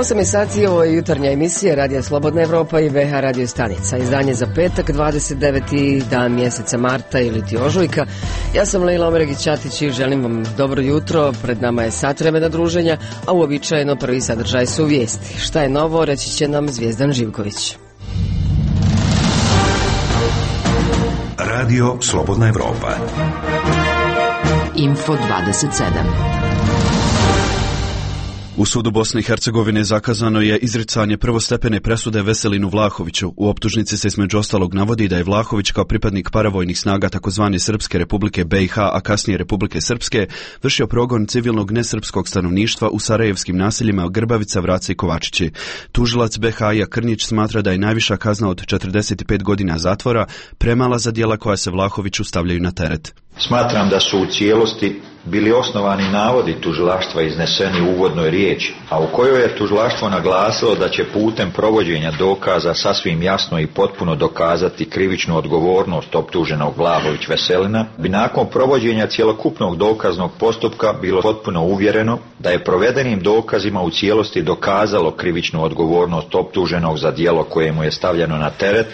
8 je sati, ovo je jutarnja emisija Radija Slobodna Evropa i BH Radio stanica. Izdanje za petak, 29. dan mjeseca marta ili ti ožujka. Ja sam Lejla Omeregić-Ćatić i želim vam dobro jutro. Pred nama je sat vremena druženja, a uobičajeno prvi sadržaj su vijesti. Šta je novo, reći će nam Zvijezdan Živković. Radio Slobodna Evropa. Info 27. U sudu Bosne i Hercegovine zakazano je izricanje prvostepene presude Veselinu Vlahoviću. U optužnici se između ostalog navodi da je Vlahović kao pripadnik paravojnih snaga takozvane Srpske republike BiH, a kasnije Republike Srpske, vršio progon civilnog nesrpskog stanovništva u sarajevskim naseljima Grbavica, Vraca i Kovačići. Tužilac BiH Krnjić smatra da je najviša kazna od 45 godina zatvora premala za djela koja se Vlahoviću stavljaju na teret. Smatram da su u cijelosti bili osnovani navodi tužilaštva izneseni u uvodnoj riječi, a u kojoj je tužilaštvo naglasilo da će putem provođenja dokaza sasvim jasno i potpuno dokazati krivičnu odgovornost optuženog Vlahović Veselina, bi nakon provođenja cjelokupnog dokaznog postupka bilo potpuno uvjereno da je provedenim dokazima u cijelosti dokazalo krivičnu odgovornost optuženog za djelo koje mu je stavljeno na teret.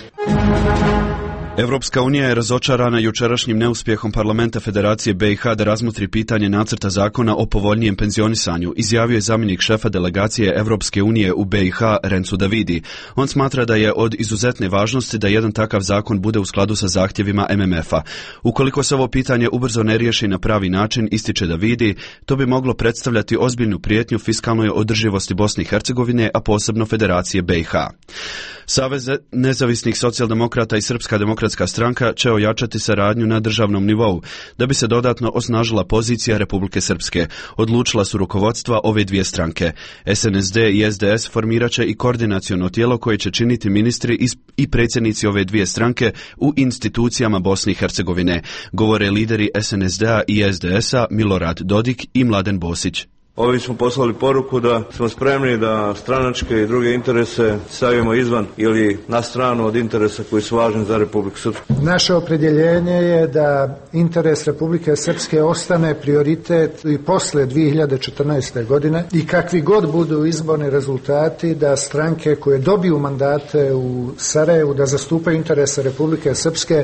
Evropska unija je razočarana jučerašnjim neuspjehom parlamenta Federacije BiH da razmotri pitanje nacrta zakona o povoljnijem penzionisanju, izjavio je zamjenik šefa delegacije Evropske unije u BiH Rencu Davidi. On smatra da je od izuzetne važnosti da jedan takav zakon bude u skladu sa zahtjevima MMF-a. Ukoliko se ovo pitanje ubrzo ne riješi na pravi način, ističe Davidi, to bi moglo predstavljati ozbiljnu prijetnju fiskalnoj održivosti Bosne i Hercegovine, a posebno Federacije BiH. Savez nezavisnih socijaldemokrata i Srpska demokratska stranka će ojačati saradnju na državnom nivou, da bi se dodatno osnažila pozicija Republike Srpske. Odlučila su rukovodstva ove dvije stranke. SNSD i SDS formirat će i koordinaciono tijelo koje će činiti ministri i predsjednici ove dvije stranke u institucijama Bosne i Hercegovine, govore lideri SNSD-a i SDS-a Milorad Dodik i Mladen Bosić. Ovdje smo poslali poruku da smo spremni da stranačke i druge interese stavimo izvan ili na stranu od interesa koji su važni za Republiku Srpsku. Naše opredjeljenje je da interes Republike Srpske ostane prioritet i posle 2014. godine i kakvi god budu izborni rezultati, da stranke koje dobiju mandate u Sarajevu da zastupaju interese Republike Srpske.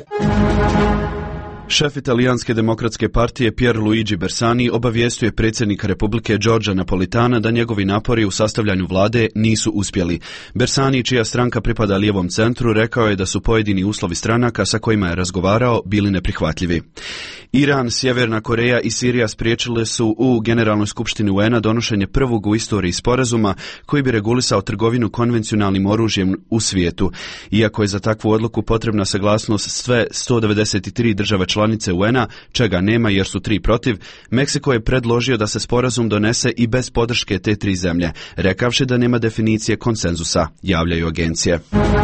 Šef Italijanske demokratske partije Pierluigi Bersani obavijestuje predsjednika Republike Giorgia Napolitana da njegovi napori u sastavljanju vlade nisu uspjeli. Bersani, čija stranka pripada lijevom centru, rekao je da su pojedini uslovi stranaka sa kojima je razgovarao bili neprihvatljivi. Iran, Sjeverna Koreja i Sirija spriječile su u Generalnoj skupštini UN-a donošenje prvog u istoriji sporazuma koji bi regulisao trgovinu konvencionalnim oružjem u svijetu. Iako je za takvu odluku potrebna saglasnost sve 193 države članice UN-a, čega nema jer su 3 protiv, Meksiko je predložio da se sporazum donese i bez podrške te 3 zemlje, rekavši da nema definicije konsenzusa, javljaju agencije.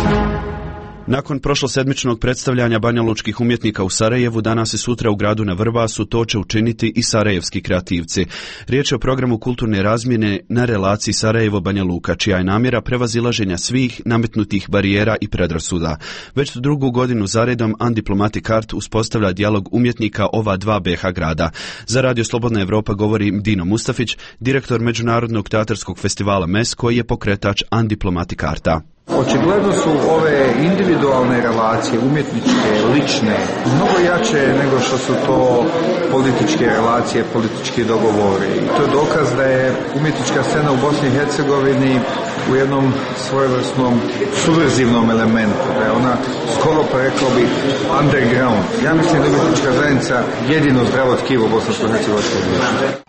Nakon prošlosedmičnog predstavljanja banjalučkih umjetnika u Sarajevu, danas i sutra u gradu na Vrbasu to će učiniti i sarajevski kreativci. Riječ je o programu kulturne razmjene na relaciji Sarajevo-Banja Luka, čija je namjera prevazilaženja svih nametnutih barijera i predrasuda. Već drugu godinu zaredom Undiplomatic Art uspostavlja dijalog umjetnika ova dva BiH grada. Za Radio Slobodna Evropa govori Dino Mustafić, direktor Međunarodnog teatarskog festivala MES, koji je pokretač Undiplomatic Arta. Očigledno su ove individualne relacije, umjetničke, lične, mnogo jače nego što su to političke relacije, politički dogovori. To je dokaz da je umjetnička scena u Bosni i Hercegovini u jednom svojevrsnom subverzivnom elementu, da je ona skoro pa rekao bi underground. Ja mislim da je umjetnička zajednica jedino zdravo tkivo bosansko-hercegovačkog društva.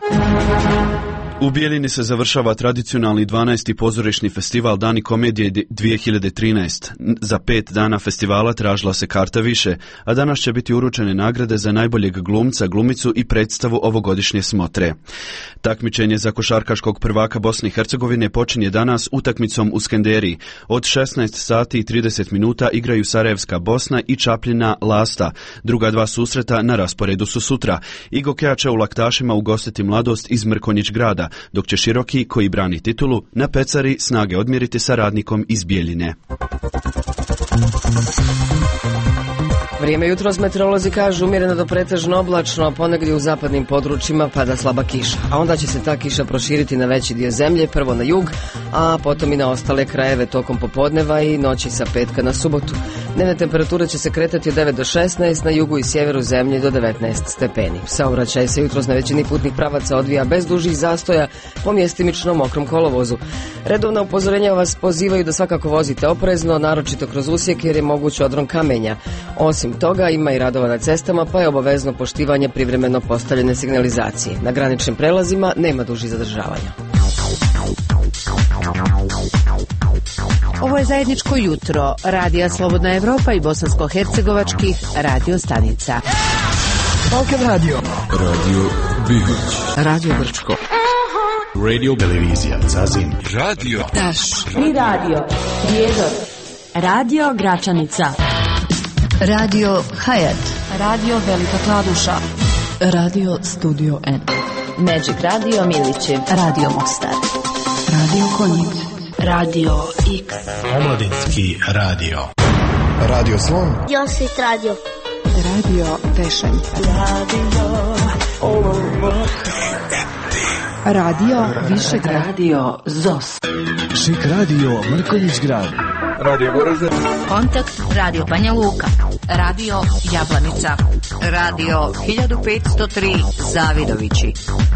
U Bijeljini se završava tradicionalni 12. pozorišni festival Dani komedije 2013. Za 5 dana festivala tražila se karta više, a danas će biti uručene nagrade za najboljeg glumca, glumicu i predstavu ovogodišnje smotre. Takmičenje za košarkaškog prvaka Bosne i Hercegovine počinje danas utakmicom u Skenderiji. Od 16 sati i 30 minuta igraju Sarajevska Bosna i Čapljina Lasta. Druga dva susreta na rasporedu su sutra. Igokeja će u Laktašima ugostiti Mladost iz Mrkonjić grada, dok će Široki, koji brani titulu, na Pecari snage odmjeriti sa Radnikom iz Bijeljine. Vrijeme jutros meteorolozi kažu umjereno do pretežno oblačno, a ponegdje u zapadnim područjima pada slaba kiša. A onda će se ta kiša proširiti na veći dio zemlje, prvo na jug, a potom i na ostale krajeve tokom popodneva i noći sa petka na subotu. Dnevne temperature će se kretati od 9 do 16, na jugu i sjeveru zemlje do 19 stepeni. Saobraćaj se jutros na većini putnih pravaca odvija bez dužih zastoja po mjestimično mokrom kolovozu. Redovna upozorenja vas pozivaju da svakako vozite oprezno, naročito kroz usjek jer je moguć odron kamenja. Osim toga ima i radova na cestama pa je obavezno poštivanje privremeno postavljene signalizacije. Na graničnim prelazima nema dužih zadržavanja. Ovo je zajedničko jutro Radija Slobodna Evropa i bosansko-hercegovačkih radio stanica. Balkan Radio, Radio Bihać, Radio Brčko, Radio Televizija Zazin, Radio Taš, Tri Radio, Prijedor, Radio Gračanica, Radio Hayat, Radio Velika Kladuša, Radio Studio N, Magic Radio Milići, Radio Mostar, Radio Konjic, Radio X, Omladinski radio, Radio Slon, Josit Radio, Radio Tešanj, Radio Višegrad, Radio ZOS, Šik Radio Mrkonjić Grad, Radio Goražde, Kontakt Radio Banja Luka, Radio Jablanica, Radio 1503 Zavidovići.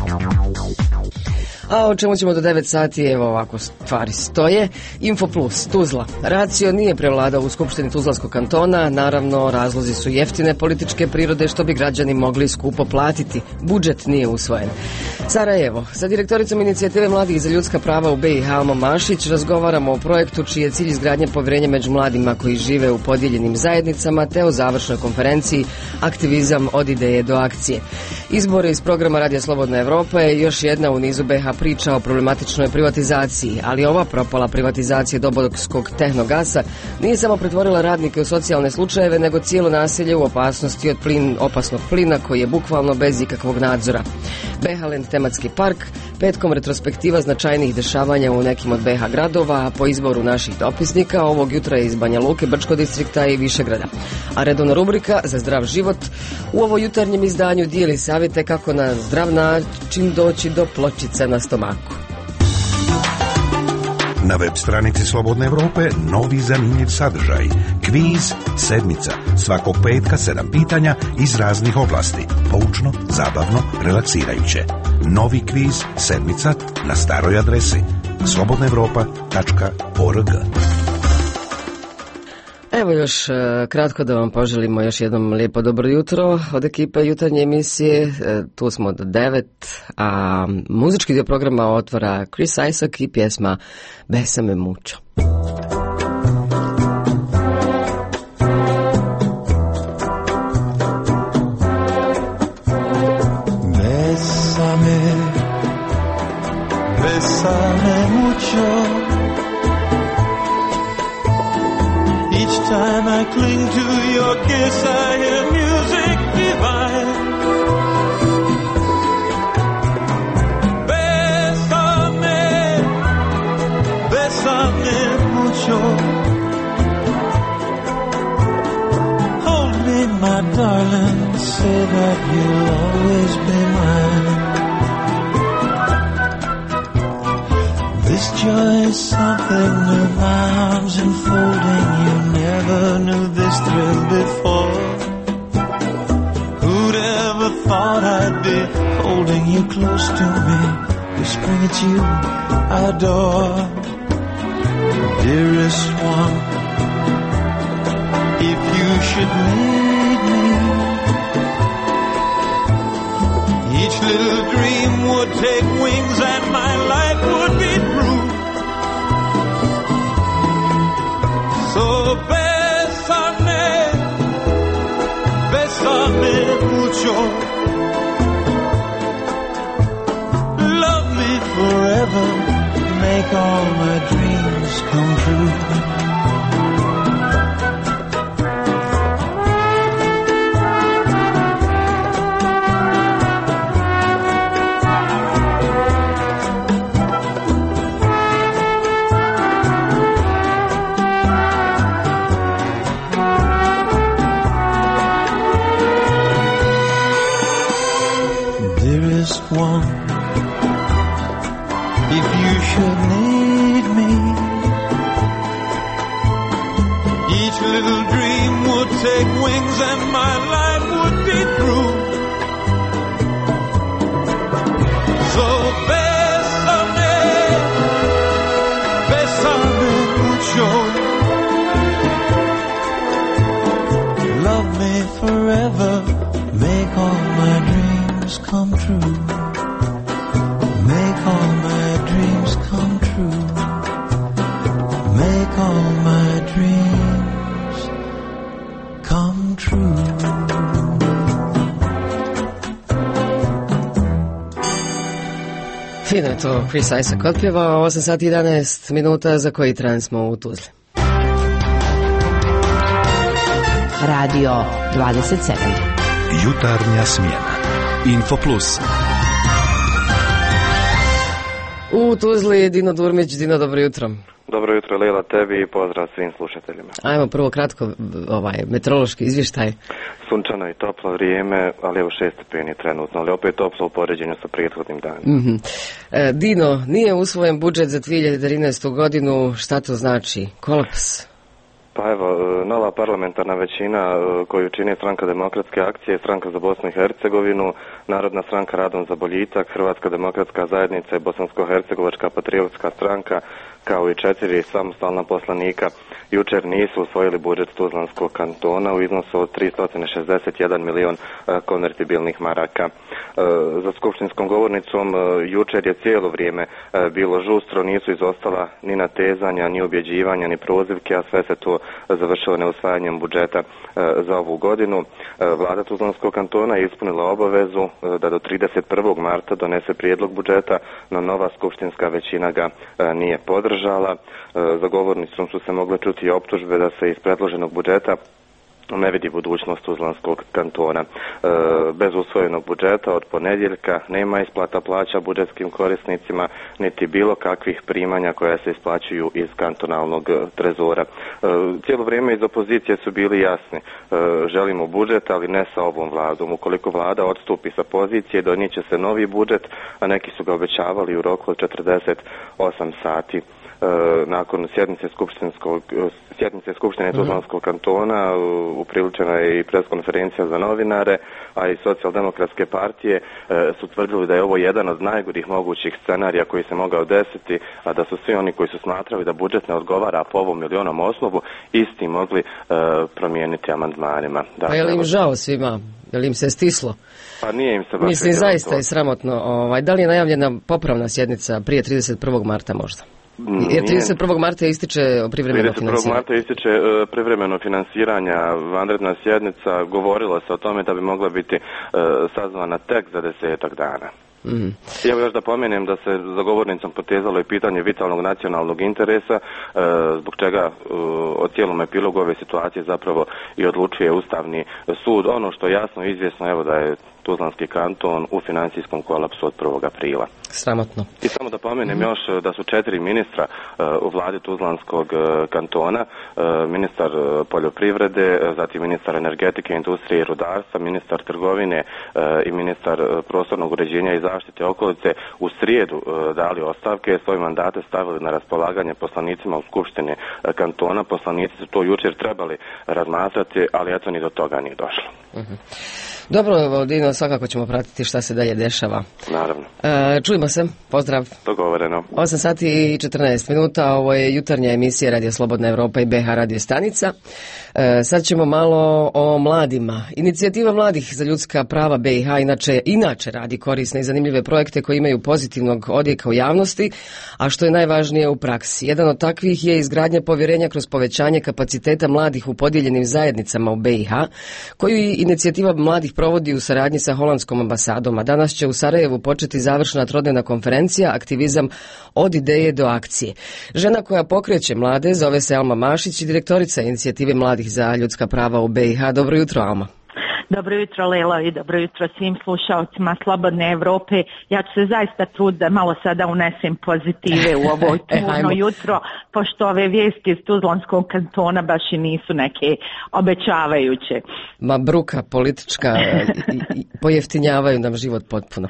A o čemu ćemo do 9 sati, evo ovako stvari stoje. Info Plus, Tuzla. Racio nije prevladao u Skupštini Tuzlanskog kantona, naravno razlozi su jeftine političke prirode što bi građani mogli skupo platiti. Budžet nije usvojen. Sarajevo. Sa direktoricom inicijative mladih za ljudska prava u BiH Almom Mašić razgovaramo o projektu čiji je cilj izgradnje povjerenja među mladima koji žive u podijeljenim zajednicama te o završnoj konferenciji Aktivizam od ideje do akcije. Izbori iz programa Radija Slobodna Evropa je još jedna u nizu BiH priča o problematičnoj privatizaciji, ali ova propala privatizacija Dobojskog Tehnogasa nije samo pretvorila radnike u socijalne slučajeve, nego cijelo naselje u opasnosti od opasnog plina koji je bukvalno bez ikakvog nadzora. Behaland tematski park, petkom retrospektiva značajnih dešavanja u nekim od BiH gradova, a po izboru naših dopisnika ovog jutra iz Banja Luke, Brčko distrikta i Višegrada. A redovna rubrika za zdrav život u ovo jutarnjem izdanju dijeli savjete kako na zdrav način doći do pločice na stomaku. Na web stranici Slobodne Evrope novi zanimljiv sadržaj. Kviz sedmica. Svakog petka 7 pitanja iz raznih oblasti. Poučno, zabavno, relaksirajuće. Novi kviz sedmica na staroj adresi slobodnaevropa.org. Evo još kratko da vam poželimo još jednom lijepo dobro jutro od ekipe jutarnje emisije. Tu smo do 9, a muzički dio programa otvara Chris Isaac i pjesma Besame mucho. Besame mucho. Each time I cling to your kiss, I hear music divine. Bésame, bésame mucho. Hold me, my darling, say that you'll always be mine. This joy is something new, my arms enfolding you. Never knew this thrill before. Who'd ever thought I'd be holding you close to me, whispering it's you I adore. Dearest one, if you should need me, each little dream would take wings and my life would be through. So bésame, bésame mucho. Love me forever, make all my dreams come true. One, if you should need each little dream would take wings and my life would be through. So bésame, bésame mucho. Love me forever, make all my dreams come true. Make all my dreams come true. Make all my dreams come true. Fino je to Chris Isaac otpjevao, 8 sati 11 minuta za koji tran smo u Tuzli. Radio 27. Jutarnja smjena. Info Plus. U Tuzli Dino Durmić. Dino, dobro jutro. Dobro jutro, Lila, tebi i pozdrav svim slušateljima. Ajmo prvo kratko meteorološki izvještaj. Sunčano i toplo vrijeme, ali evo 6 stepeni trenutno, ali opet toplo u poređenju sa prethodnim danima. Mm-hmm. Dino, nije usvojen budžet za 2013. godinu, šta to znači? Kolaps? Pa evo, nova parlamentarna većina koju čini Stranka demokratske akcije, Stranka za Bosnu i Hercegovinu, Narodna stranka Radom za boljitak, Hrvatska demokratska zajednica i Bosansko-hercegovačka patriotska stranka, kao i 4 samostalna poslanika, jučer nisu usvojili budžet Tuzlanskog kantona u iznosu od 361 milion konvertibilnih maraka. Za skupštinskom govornicom jučer je cijelo vrijeme bilo žustro, nisu izostala ni natezanja, ni ubjeđivanja, ni prozivke, a sve se to završilo neusvajanjem budžeta za ovu godinu. Vlada Tuzlanskog kantona je ispunila obavezu da do 31. marta donese prijedlog budžeta, no nova skupštinska većina ga nije podržala. Za govornicom su se mogle čuti optužbe da se iz predloženog budžeta ne vidi budućnost Tuzlanskog kantona. Bez usvojenog budžeta od ponedjeljka nema isplata plaća budžetskim korisnicima, niti bilo kakvih primanja koja se isplaćuju iz kantonalnog trezora. Cijelo vrijeme iz opozicije su bili jasni. Želimo budžet, ali ne sa ovom vladom. Ukoliko vlada odstupi sa pozicije, donijet će se novi budžet, a neki su ga obećavali u roku od 48 sati. Nakon sjednice Skupštine Tuzlanskog kantona upriličena je i preskonferencija za novinare, a i Socijaldemokratske partije su tvrdili da je ovo jedan od najgorih mogućih scenarija koji se mogao desiti, a da su svi oni koji su smatrali da budžet ne odgovara po ovom milionom osnovu isti mogli promijeniti amandmanima. Pa je li im žao svima? Je li im se stislo? Pa nije im se baš. Mislim, zaista je sramotno. Da li je najavljena popravna sjednica prije 31. marta možda? Jer 31. marta ističe privremeno finansiranje. 31. marta ističe privremeno finansiranja, vanredna sjednica, govorilo se o tome da bi mogla biti sazvana tek za 10 dana. Mm. Evo još da pomenem da se za govornicom potezalo i pitanje vitalnog nacionalnog interesa, zbog čega o cijelom epilogu ove situacije zapravo i odlučuje Ustavni sud. Ono što je jasno izvjesno, evo da je Tuzlanski kanton u financijskom kolapsu od 1. aprila. Sramotno. I samo da pomenem još da su 4 ministra u vladi Tuzlanskog kantona, ministar poljoprivrede, zatim ministar energetike, industrije i rudarstva, ministar trgovine i ministar prostornog uređenja i zaštite okolice u srijedu dali ostavke, svoje mandate stavili na raspolaganje poslanicima u Skupštini kantona. Poslanici su to jučer trebali razmatrati, ali eto ni do toga nije došlo. Uh-huh. Dobro, Dino, svakako ćemo pratiti šta se dalje dešava. Naravno. Čujmo se, pozdrav. Dogovoreno. 8 sati i 14 minuta, ovo je jutarnja emisija Radio Slobodna Evropa i BH Radio stanica. Sad ćemo malo o mladima. Inicijativa mladih za ljudska prava BiH inače radi korisne i zanimljive projekte koji imaju pozitivnog odjeka u javnosti, a što je najvažnije u praksi. Jedan od takvih je izgradnja povjerenja kroz povećanje kapaciteta mladih u podijeljenim zajednicama u BiH, koju inicijativa mladih provodi u saradnji sa holandskom ambasadom, a danas će u Sarajevu početi završna trodnevna konferencija Aktivizam od ideje do akcije. Žena koja pokreće mlade zove se Alma Mašić i direktorica inicijative mladih za ljudska prava u BiH. Dobro jutro, Alma. Dobro jutro, Lela, i dobro jutro svim slušalcima Slobodne Evrope. Ja ću se zaista truditi da malo sada unesem pozitive u ovo tmurno jutro, pošto ove vijesti iz Tuzlanskog kantona baš i nisu neke obećavajuće. Ma bruka politička, pojeftinjavaju nam život potpuno.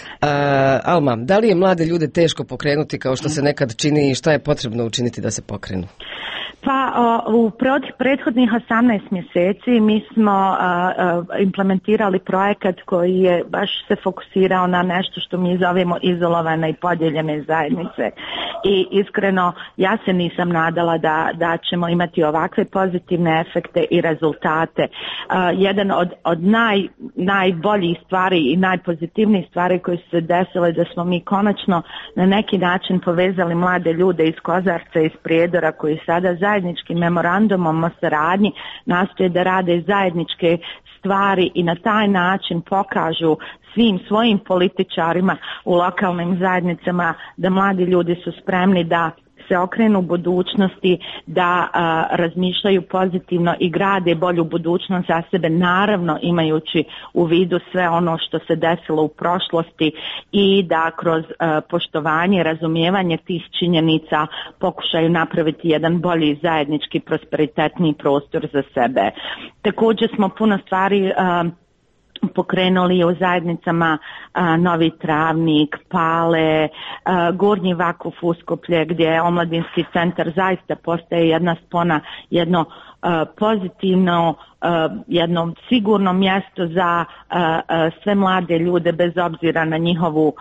Alma, da li je mlade ljude teško pokrenuti kao što se nekad čini i šta je potrebno učiniti da se pokrenu? Pa u prethodnih 18 mjeseci mi smo implementirali projekat koji je baš se fokusirao na nešto što mi zovemo izolovane i podijeljene zajednice. I iskreno ja se nisam nadala da ćemo imati ovakve pozitivne efekte i rezultate. Jedan od najboljih stvari i najpozitivnijih stvari koje su se desile da smo mi konačno na neki način povezali mlade ljude iz Kozarca, iz Prijedora koji sada zajedničkim memorandumom o saradnji nastoje da rade zajedničke stvari i na taj način pokažu svim svojim političarima u lokalnim zajednicama da mladi ljudi su spremni da se okrenu budućnosti, da razmišljaju pozitivno i grade bolju budućnost za sebe, naravno imajući u vidu sve ono što se desilo u prošlosti i da kroz poštovanje i razumijevanje tih činjenica pokušaju napraviti jedan bolji zajednički prosperitetni prostor za sebe. Također smo puno stvari pokrenuli u zajednicama Novi Travnik, Pale, Gornji Vakuf Uskoplje gdje je omladinski centar zaista postaje jedna spona, jedno pozitivno, jedno sigurno mjesto za sve mlade ljude bez obzira na njihovu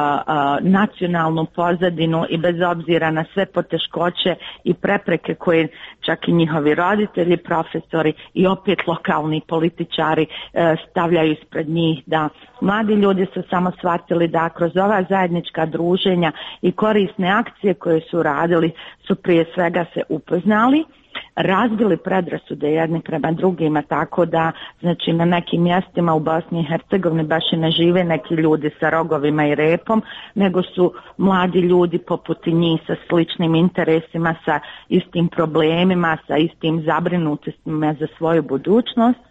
nacionalnu pozadinu i bez obzira na sve poteškoće i prepreke koje čak i njihovi roditelji, profesori i opet lokalni političari stavljaju ispred njih, da mladi ljudi su samo shvatili da kroz ova zajednička druženja i korisne akcije koje su radili su prije svega se upoznali, razbili predrasude jedni prema drugima, tako da znači na nekim mjestima u Bosni i Hercegovini baš i ne žive neki ljudi sa rogovima i repom, nego su mladi ljudi poput njih sa sličnim interesima, sa istim problemima, sa istim zabrinutostima za svoju budućnost.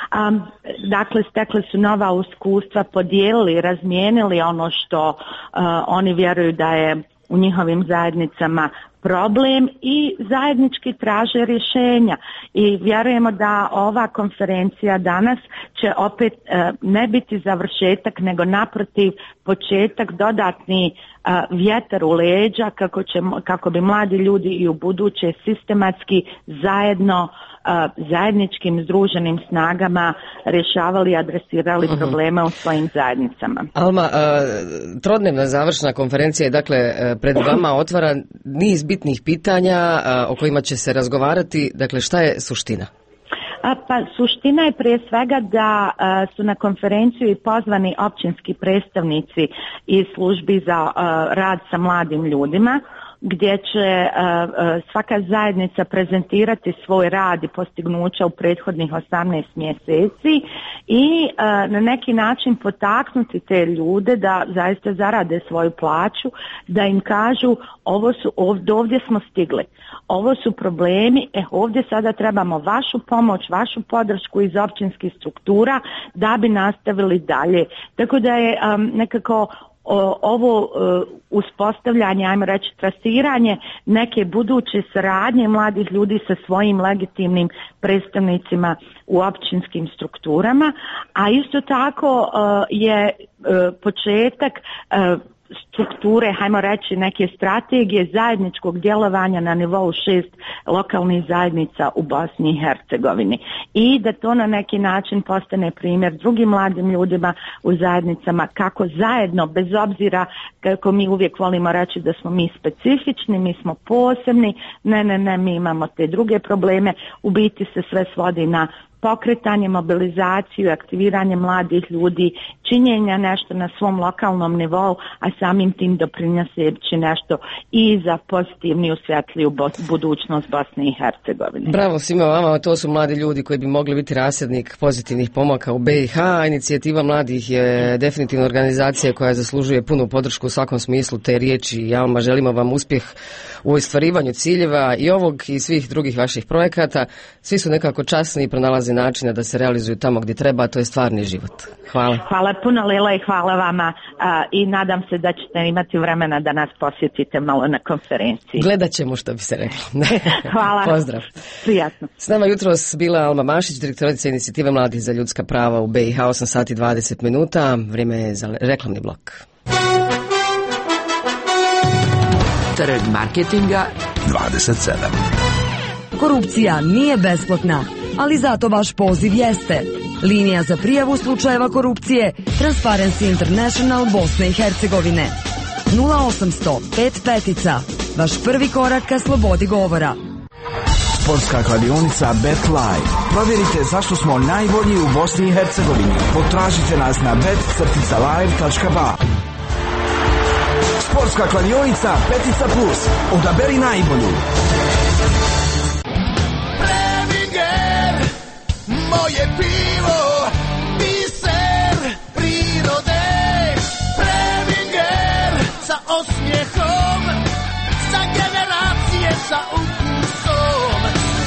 Dakle, stekli su nova iskustva, podijelili, razmijenili ono što oni vjeruju da je u njihovim zajednicama problem i zajednički traže rješenja i vjerujemo da ova konferencija danas će opet ne biti završetak nego naprotiv početak, dodatni vjetar u leđa kako bi mladi ljudi i u buduće sistematski zajedno zajedničkim združenim snagama rješavali i adresirali probleme u svojim zajednicama. Alma, trodnevna završna konferencija je dakle pred vama, otvara niz bitnih pitanja o kojima će se razgovarati. Dakle, šta je suština? Pa suština je prije svega da su na konferenciju i pozvani općinski predstavnici iz službi za rad sa mladim ljudima, gdje će svaka zajednica prezentirati svoj rad i postignuća u prethodnih 18 mjeseci i na neki način potaknuti te ljude da zaista zarade svoju plaću, da im kažu ovdje smo stigli, ovo su problemi, ovdje sada trebamo vašu pomoć, vašu podršku iz općinskih struktura da bi nastavili dalje. Tako da je nekako ovo uspostavljanje, ajmo reći trasiranje neke buduće saradnje mladih ljudi sa svojim legitimnim predstavnicima u općinskim strukturama, a isto tako je početak strukture, hajmo reći neke strategije zajedničkog djelovanja na nivou 6 lokalnih zajednica u Bosni i Hercegovini i da to na neki način postane primjer drugim mladim ljudima u zajednicama kako zajedno, bez obzira kako mi uvijek volimo reći da smo mi specifični, mi smo posebni, ne, mi imamo te druge probleme, u biti se sve svodi na pokretanje, mobilizaciju, aktiviranje mladih ljudi, činjenja nešto na svom lokalnom nivou, a samim tim doprinoseći nešto i za pozitivniju, svjetliju budućnost Bosne i Hercegovine. Bravo svima vama, to su mladi ljudi koji bi mogli biti rasadnik pozitivnih pomaka u BiH. Inicijativa mladih je definitivno organizacija koja zaslužuje punu podršku u svakom smislu te riječi. Ja vam želimo vam uspjeh u ostvarivanju ciljeva i ovog i svih drugih vaših projekata. Svi su nekako časni i pronalaze načina da se realizuju tamo gdje treba, a to je stvarni život. Hvala. Hvala puno Lila i hvala vama i nadam se da ćete imati vremena da nas posjetite malo na konferenciji. Gledat ćemo što bi se reklo. Hvala. Pozdrav. Prijatno. S nama jutros bila Alma Mašić, direktorica inicijative Mladih za ljudska prava u BiH, 8 sati 20 minuta. Vrijeme je za reklamni blok. Trg marketinga 27. Korupcija nije besplatna, ali zato vaš poziv jeste. Linija za prijavu slučajeva korupcije Transparency International Bosne i Hercegovine. 0800 5 petica. Vaš prvi korak ka slobodi govora. Sportska kladionica BetLive. Provjerite zašto smo najbolji u Bosni i Hercegovini. Potražite nas na bet-live.ba. Sportska kladionica Petica Plus. Odaberi najbolju. Preminger, moje pivo, biser prirode. Preminger, sa osmijehom, za generacije, sa ukusom.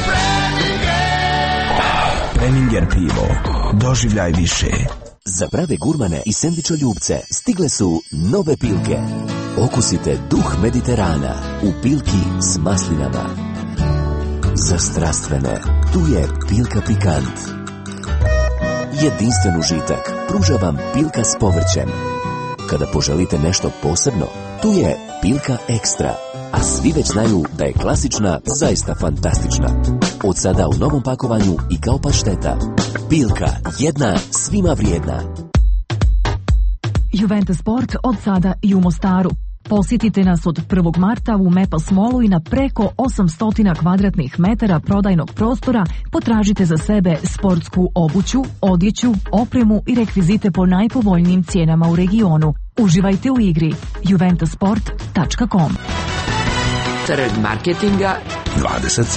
Preminger pivo. Doživljaj više. Za prave gurmane i sendvičoljubce stigle su nove pilke. Okusite duh Mediterana u pilki s maslinama. Za strastvene, tu je pilka pikant. Jedinstven užitak pruža vam pilka s povrćem. Kada poželite nešto posebno, tu je pilka ekstra. A svi već znaju da je klasična zaista fantastična. Od sada u novom pakovanju i kao pašteta. Pilka, jedna, svima vrijedna. Juventus Sport od sada i u Mostaru. Posjetite nas od 1. marta u Maple Mallu i na preko 800 kvadratnih metara prodajnog prostora potražite za sebe sportsku obuću, odjeću, opremu i rekvizite po najpovoljnijim cijenama u regionu. Uživajte u igri. juventusport.com. Trg marketinga 27.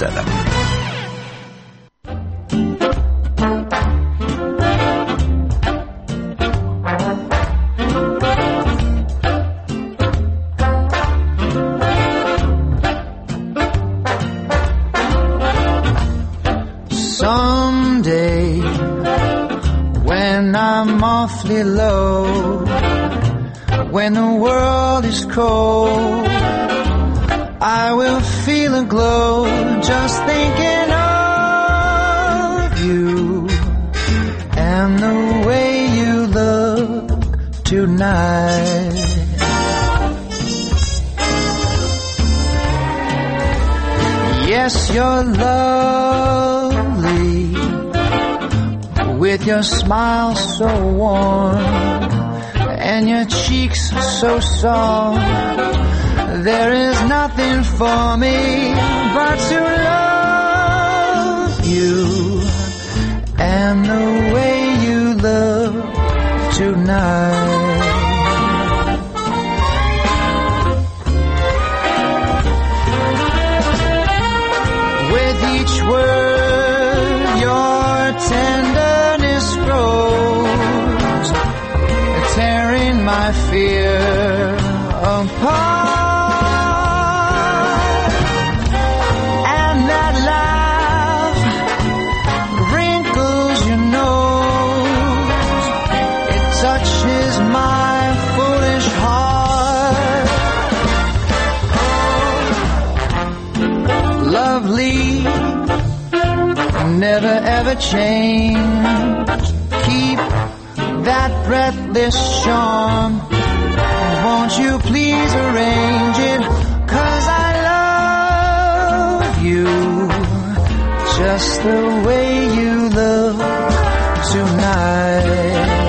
Someday, when I'm awfully low, when the world is cold, I will feel a glow just thinking of you and the way you look tonight. Yes, you're lovely with your smile so warm and your cheeks so soft. There is nothing for me but to love you and the way you look tonight. With each word your tenderness grows, tearing my fear apart. Never ever change. Keep that breathless charm. Won't you please arrange it? 'Cause I love you just the way you look tonight.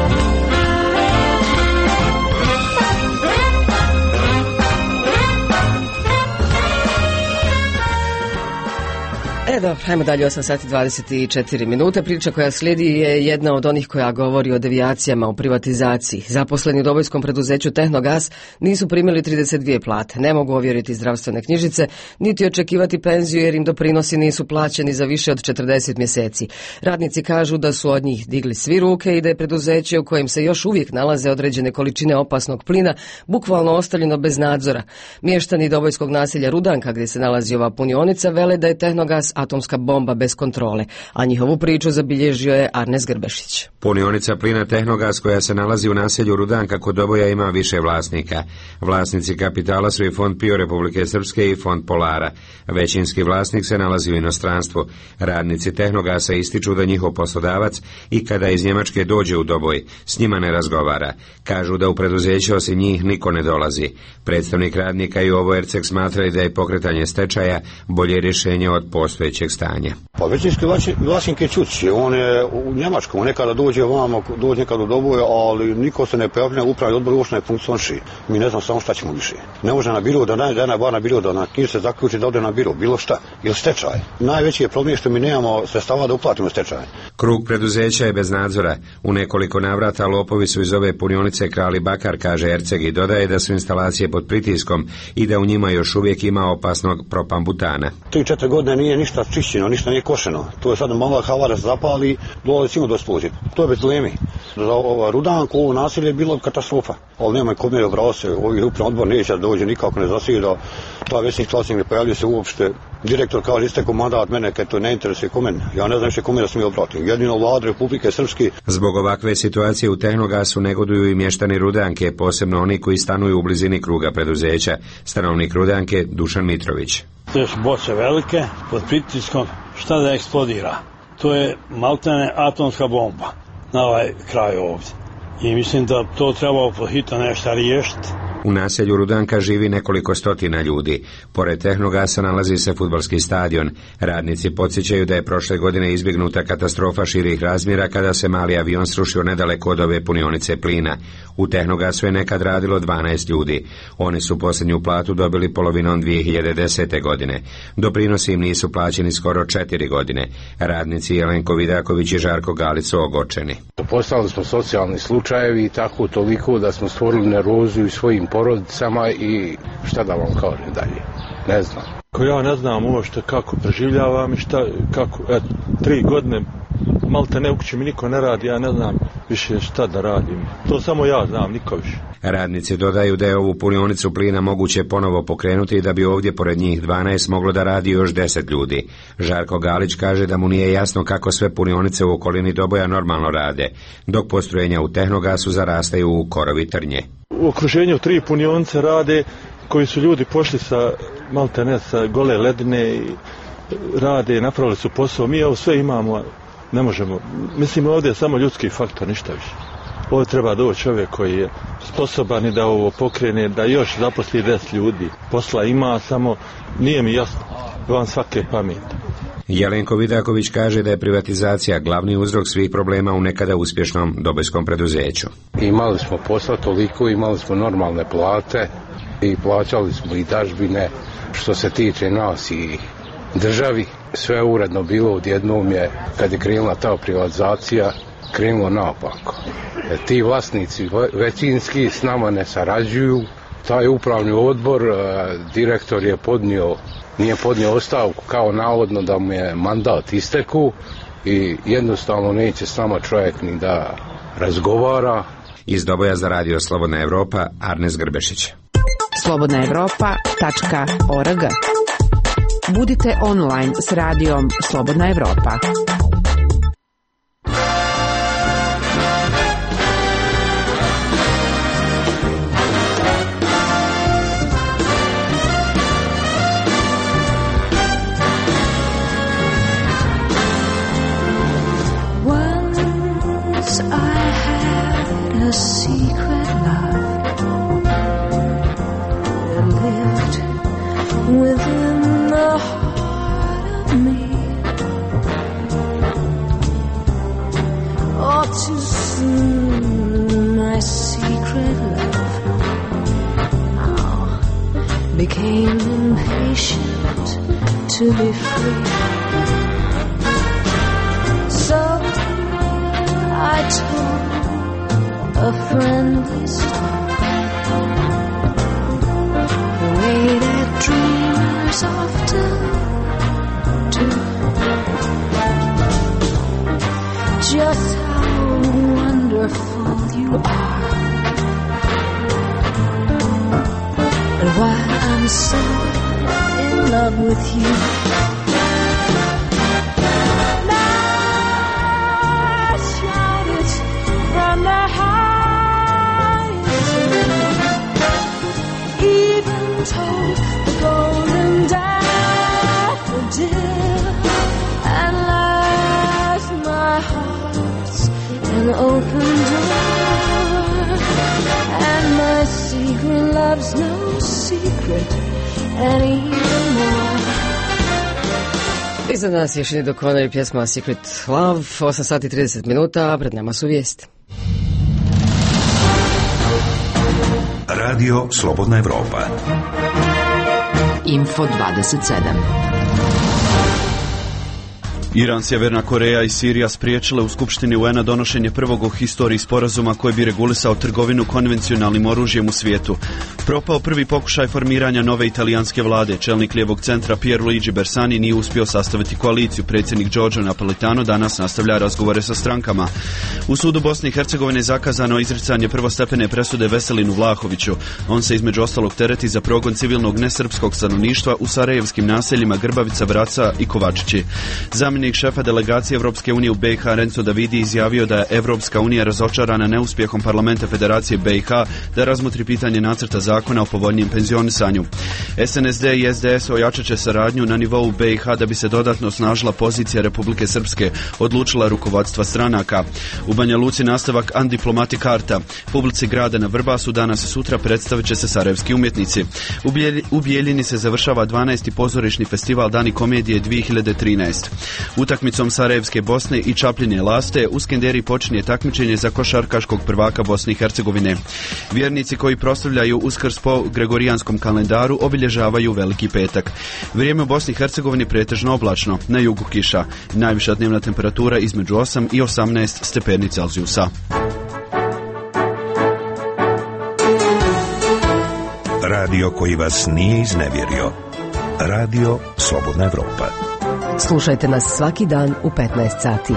Dobro, hajmo dalje, 8 sati 24 minute. Priča koja slijedi je jedna od onih koja govori o devijacijama u privatizaciji. Zaposleni u dobojskom preduzeću Tehnogas nisu primili 32 plate, ne mogu ovjeriti zdravstvene knjižice, niti očekivati penziju jer im doprinosi nisu plaćeni za više od 40 mjeseci. Radnici kažu da su od njih digli svi ruke i da je preduzeće u kojem se još uvijek nalaze određene količine opasnog plina bukvalno ostavljeno bez nadzora. Mještani dobojskog naselja Rudanka, gdje se nalazi ova punionica, vele da je Tehnogas atomska bomba bez kontrole, a njihovu priču zabilježio je Arnes Grbešić. Punionica plina Tehnogas koja se nalazi u naselju Rudanka kod Doboja ima više vlasnika. Vlasnici kapitala su i Fond PIO Republike Srpske i Fond Polara. Većinski vlasnik se nalazi u inostranstvu. Radnici Tehnogasa ističu da njihov poslodavac i kada iz Njemačke dođe u Doboj, s njima ne razgovara. Kažu da u preduzeće osim njih niko ne dolazi. Predstavnik radnika i Jovo Erceg smatrali da je pokretanje stečaja bolje rješenje od postojećeg postojećeg stanja. Pa većinski vlasnik je Čučić, on je u Njemačkom, nekada dođe ovamo, dođe nekada u Doboje, ali niko se ne pojavlja, upravni odbor uopšte ne funkcioniše. Mi ne znam samo šta ćemo više. Ne može na biro da najde bar na biro da na knjiži se zaključi da ode na biro, bilo šta, ili stečaj. Najveći je problem što mi nemamo sredstava da uplatimo stečaj. Krug preduzeća je bez nadzora. U nekoliko navrata lopovi su iz ove punionice krali bakar, kaže Erceg, i dodaje da su instalacije pod pritiskom i da u njima još uvijek ima opasnog propambutana. 3-4 godine nije ništa čišćeno, ništa nije košeno. To je sad mala havara se zapali, dolazi do eksplozije. To je bez dileme. Za Rudanku ovo nasilje je bilo katastrofa. Ali nema kome obrao se, ovi upravni odbor neće da dođe nikako ne zasjeda. Ta većinski vlasnik ne pojavljuje se uopšte. Direktor kaže istekao mandat mene kad to ne interesuje kome. Ja ne znam više kome da se mi obratim. Jedino Vlada Republike Srpske. Zbog ovakve situacije u Tehnogasu negoduju i mještani Rudanke, posebno oni koji stanuju u blizini kruga preduzeća. Stanovnik Rudanke Dušan Mitrović. To su boce velike, pod pritiskom, šta da eksplodira? To je maltene atomska bomba na ovaj kraj ovdje. I mislim da to trebalo pohitno nešto riješiti. U naselju Rudanka živi nekoliko stotina ljudi. Pored Tehnogasa nalazi se fudbalski stadion. Radnici podsjećaju da je prošle godine izbjegnuta katastrofa širih razmjera kada se mali avion srušio nedaleko od ove punionice plina. U Tehnogasu je nekad radilo 12 ljudi. Oni su posljednju platu dobili polovinom 2010. godine. Doprinosi im nisu plaćeni skoro 4 godine. Radnici Jelenko Vidaković i Žarko Galić su ogorčeni. Postali smo socijalni slučajevi i tako toliko da smo stvorili nervozu i svojim porodicama i šta da vam kažem dalje, ne znam. Ja ne znam uopšte kako preživljavam i kako, 3 godine malte ne u kući mi niko ne radi, ja ne znam više šta da radim. To samo ja znam, niko više. Radnici dodaju da je ovu punionicu plina moguće ponovo pokrenuti i da bi ovdje pored njih 12 moglo da radi još 10 ljudi. Žarko Galić kaže da mu nije jasno kako sve punionice u okolini Doboja normalno rade, dok postrojenja u Tehnogasu zarastaju u korovi trnje. U okruženju 3 punionice rade koji su ljudi pošli sa maltene sa gole ledine i rade, napravili su posao. Mi ovo sve imamo, ne možemo. Mislim, ovdje je samo ljudski faktor, ništa više. Ovo treba doći čovjek koji je sposoban i da ovo pokrene, da još zaposli 10 ljudi. Posla ima, samo nije mi jasno, van svake pameti. Jelenko Vidaković kaže da je privatizacija glavni uzrok svih problema u nekada uspješnom dobojskom preduzeću. Imali smo posla toliko, imali smo normalne plate i plaćali smo i dažbine. Što se tiče nas i državi, sve uredno bilo, odjednom je, kad je krenula ta privatizacija, krenulo naopako. Ti vlasnici većinski s nama ne sarađuju. Taj upravni odbor, direktor je nije podnio ostavku kao navodno da mu je mandat isteku i jednostavno neće s nama čovjek ni da razgovara. Iz Doboja za radio Slobodna Evropa, Arnes Grbešić. slobodnaevropa.org. Budite online s radijom Slobodna Evropa. A secret love that lived within the heart of me. All too soon, my secret love became impatient to be free. So I told a friendly story, the way that dreamers often do. Just how wonderful you are, and why I'm so in love with you. Now shout it from the told the golden daffodil, and last my heart's an open door, and my secret love's no secret anymore. I Iza nas je Sinead O'Connor i pjesma Secret Love, 8 sati i 30 minuta, pred nama su vijesti. Radio Slobodna Evropa. Info 27. Iran, Sjeverna Koreja i Sirija spriječile u Skupštini UN-a donošenje prvog u historiji sporazuma koji bi regulisao trgovinu konvencionalnim oružjem u svijetu. Propao prvi pokušaj formiranja nove italijanske vlade. Čelnik lijevog centra Pierluigi Bersani nije uspio sastaviti koaliciju. Predsjednik Giorgio Napolitano danas nastavlja razgovore sa strankama. U sudu Bosne i Hercegovine je zakazano izricanje prvostepene presude Veselinu Vlahoviću. On se između ostalog tereti za progon civilnog nesrpskog stanovništva u sarajevskim naseljima Grbavica, Vraca i Kovačići. Zamjenik šefa delegacije Evropske unije u BiH Renzo Davidi izjavio da je Evropska unija razočarana neuspjehom parlamenta Federacije BiH da razmotri pitanje nacrta zakona o povoljnijem penzionisanju. SNSD i SDS ojačat će saradnju na nivou BiH da bi se dodatno osnažila pozicija Republike Srpske, odlučila rukovodstva stranaka. U Banja Luci nastavak Undiplomatic Arta. Publici grada na Vrbasu danas i sutra predstavit će se sarajevski umjetnici. U Bijeljini se završava 12. pozorišni festival Dani komedije 2013. Utakmicom Sarajevske Bosne i Čapljine Laste u Skenderi počinje takmičenje za košarkaškog prvaka Bosne i Hercegovine. Vjernici koji proslavljaju Uskrs po gregorijanskom kalendaru obilježavaju Veliki petak. Vrijeme u Bosni i Hercegovini pretežno oblačno, na jugu kiša. Najviša dnevna temperatura između 8 i 18 stepeni Celzijusa. Radio koji vas nije iznevjerio. Radio Slobodna Evropa. Slušajte nas svaki dan u 15 sati.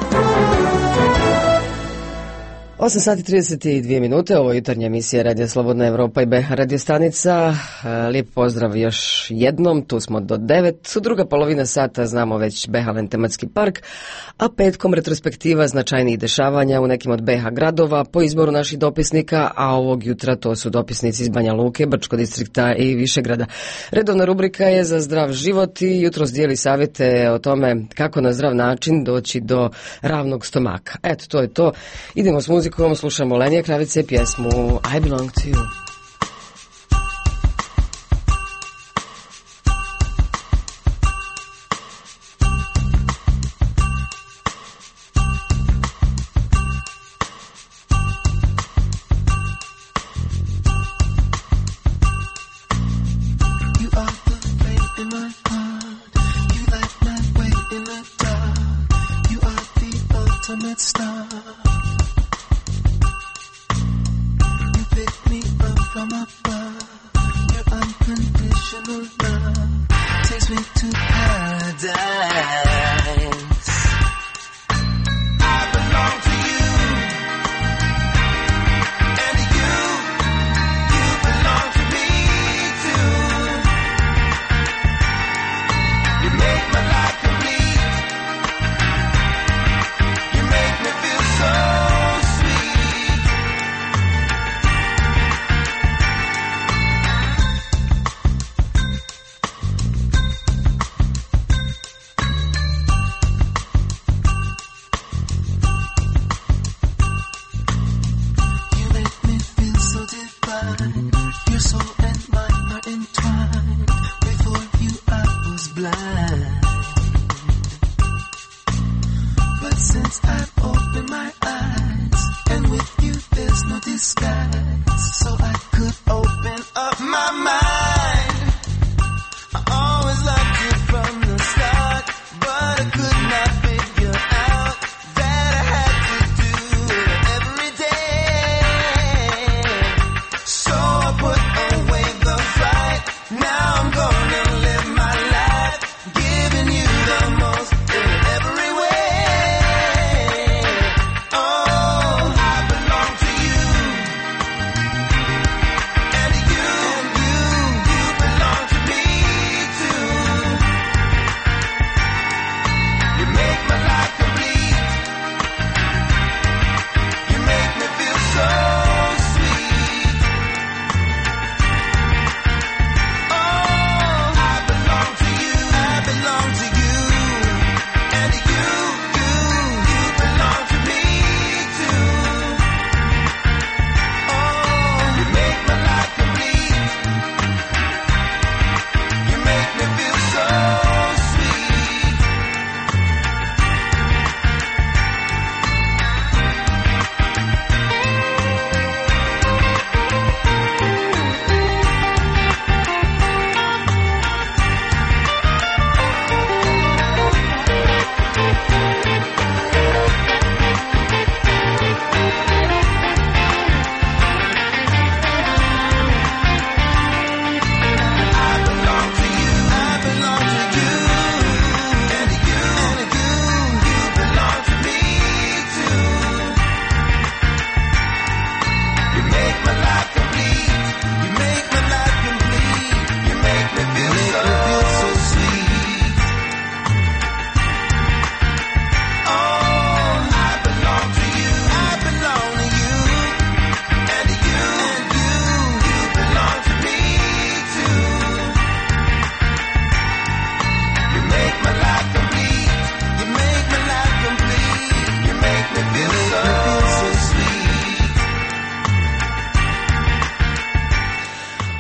8 sati 32 minute, ovo je jutarnja emisija Radio Slobodna Evropa i BiH radio stanica. Lijep pozdrav još jednom, tu smo do 9. U druga polovina sata znamo već Behalen tematski park, a petkom retrospektiva značajnijih dešavanja u nekim od BiH gradova po izboru naših dopisnika, a ovog jutra to su dopisnici iz Banja Luke, Brčkog distrikta i Višegrada. Redovna rubrika je za zdrav život i jutros dijeli savjete o tome kako na zdrav način doći do ravnog stomaka. Eto, to je to. Idemo s muzikom. Slušamo Lenije Kravice i pjesmu I Belong to You.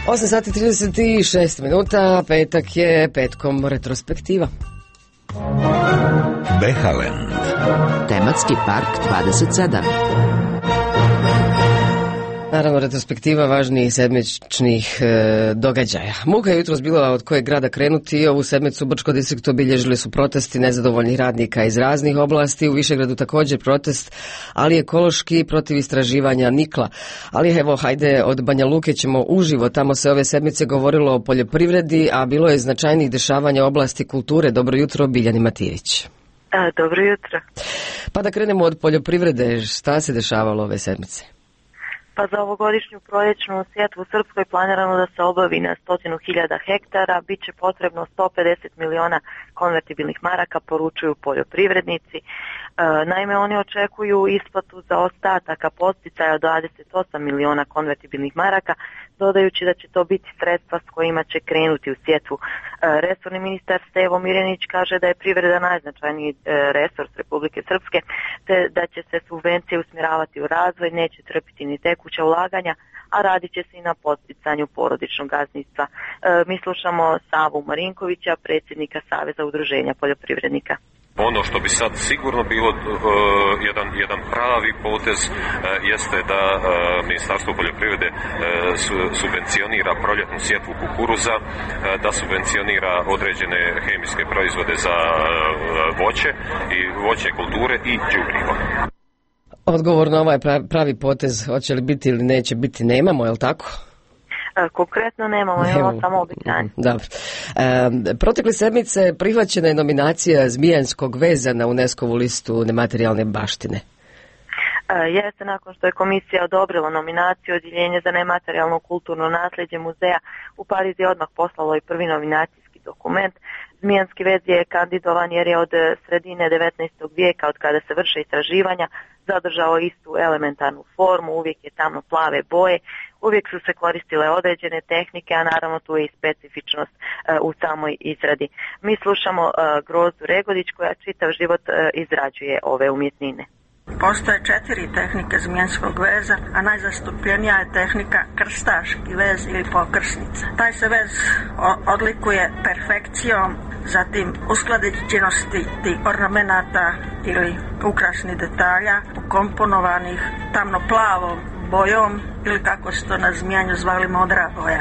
8:36 minuta, petak je, petkom retrospektiva. Behaland. Tematski park 27. Naravno, retrospektiva važnijih sedmičnih događaja. Muka je jutros bila od kojeg grada krenuti i ovu sedmicu u Brčko distriktu obilježili su protesti nezadovoljnih radnika iz raznih oblasti. U Višegradu također protest, ali ekološki protiv istraživanja nikla. Ali evo, hajde, od Banja Luke ćemo uživo. Tamo se ove sedmice govorilo o poljoprivredi, a bilo je značajnih dešavanja oblasti kulture. Dobro jutro, Biljani Matijević. Dobro jutro. Pa da krenemo od poljoprivrede. Šta se dešavalo ove sedmice? Pa za ovogodišnju proljećnu sjetvu u Srpskoj planirano da se obavi na 100.000 hektara, bit će potrebno 150 miliona konvertibilnih maraka, poručuju poljoprivrednici. Naime, oni očekuju isplatu za ostataka podsticaja od 28 miliona konvertibilnih maraka, dodajući da će to biti sredstva s kojima će krenuti u sjetvu. Resorni ministar Stevo Mirjanić kaže da je privreda najznačajniji resurs Republike Srpske, te da će se subvencije usmjeravati u razvoj, neće trpiti ni tekuća ulaganja, a radit će se i na podsticanju porodičnog gazdinstva. Mi slušamo Savu Marinkovića, predsjednika Saveza udruženja poljoprivrednika. Ono što bi sad sigurno bilo jedan pravi potez jeste da Ministarstvo poljoprivrede subvencionira proljetnu sjetvu kukuruza, da subvencionira određene hemijske proizvode za voće i voćne kulture i đubrivo. Odgovor na ovaj pravi potez, hoće li biti ili neće biti, nemamo, je li tako? Konkretno imamo samo obećanje. Dobro. Protekle sedmice prihvaćena je nominacija Zmijanskog veza na UNESCO-vu listu nematerijalne baštine. Jeste, nakon što je komisija odobrila nominaciju, Odjeljenje za nematerijalno kulturno nasljeđe muzeja u Parizu je odmah poslalo i prvi nominacijski dokument. Zmijanski vez je kandidovan jer je od sredine 19. vijeka, od kada se vrše istraživanja, zadržao istu elementarnu formu, uvijek je tamno plave boje, uvijek su se koristile određene tehnike, a naravno tu je i specifičnost u samoj izradi. Mi slušamo Grozu Regodić koja čitav život izrađuje ove umjetnine. Postoje 4 tehnike zmijanskog veza, a najzastupljenija je tehnika krstaški vez ili pokrsnica. Taj se vez odlikuje perfekcijom, zatim usklađenosti ornamenata ili ukrasnih detalja ukomponovanih tamno-plavom bojom ili kako se to na Zmijanju zvali modra boja.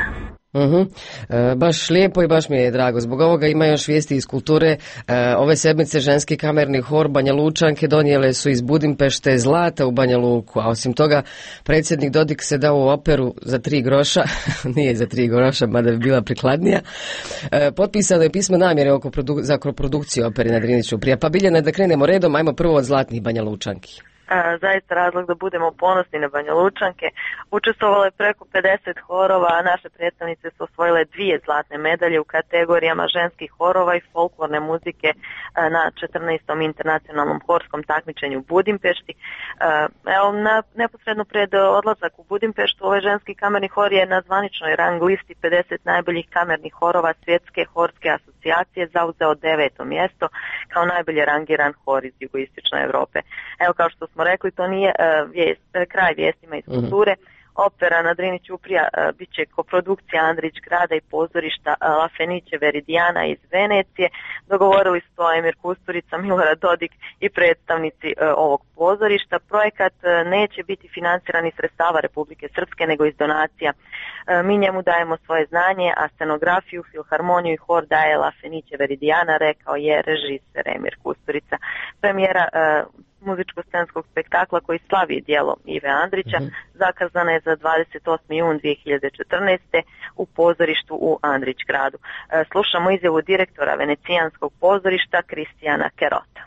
Baš lijepo i baš mi je drago. Zbog ovoga ima još vijesti iz kulture. Ove sedmice ženski kamerni hor Banja Lučanke donijele su iz Budimpešte zlata u Banja Luku, a osim toga predsjednik Dodik se dao u operu za 3 groša, nije za 3 groša, mada bi bila prikladnija. Potpisano je pismo namjere za produkciju opere na Driniću prije. Pa Biljana, da krenemo redom, ajmo prvo od zlatnih Banja Lučanki. Zaista razlog da budemo ponosni na Banja Lučanke. Učestvovalo je preko 50 horova, a naše predstavnice su osvojile 2 zlatne medalje u kategorijama ženskih horova i folklorne muzike na 14. internacionalnom horskom takmičenju u Budimpešti. Neposredno pred odlazak u Budimpeštu, ovaj ženski kamerni hor je na zvaničnoj rang listi 50 najboljih kamernih horova Svjetske horske asocijacije zauzeo 9. mjesto kao najbolje rangiran hor iz jugoistočne Europe. Evo, kao što smo rekli, to nije kraj vijestima iz kulture. Opera na Drini Ćuprija bit će koprodukcija Andrić grada i pozorišta La Fenice Veridiana iz Venecije. Dogovorili su to Emir Kusturica, Milorad Dodik i predstavnici ovog pozorišta. Projekat neće biti financiran iz sredstava Republike Srpske nego iz donacija. Mi njemu dajemo svoje znanje, a scenografiju, filharmoniju i hor daje La Fenice Veridiana, rekao je režiser Emir Kusturica. Premijera muzičko-scenskog spektakla koji slavi djelo Ive Andrića zakazana je za 28. jun 2014. u pozorištu u Andrić gradu. Slušamo izjavu direktora Venecijanskog pozorišta Kristijana Kerota.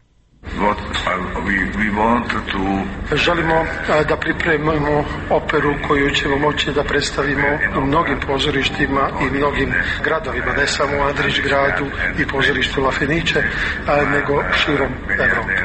Želimo da pripremimo operu koju ćemo moći da predstavimo u mnogim pozorištima i mnogim gradovima, ne samo u Andrić gradu i pozorištu La Fenice, nego širom Evrope.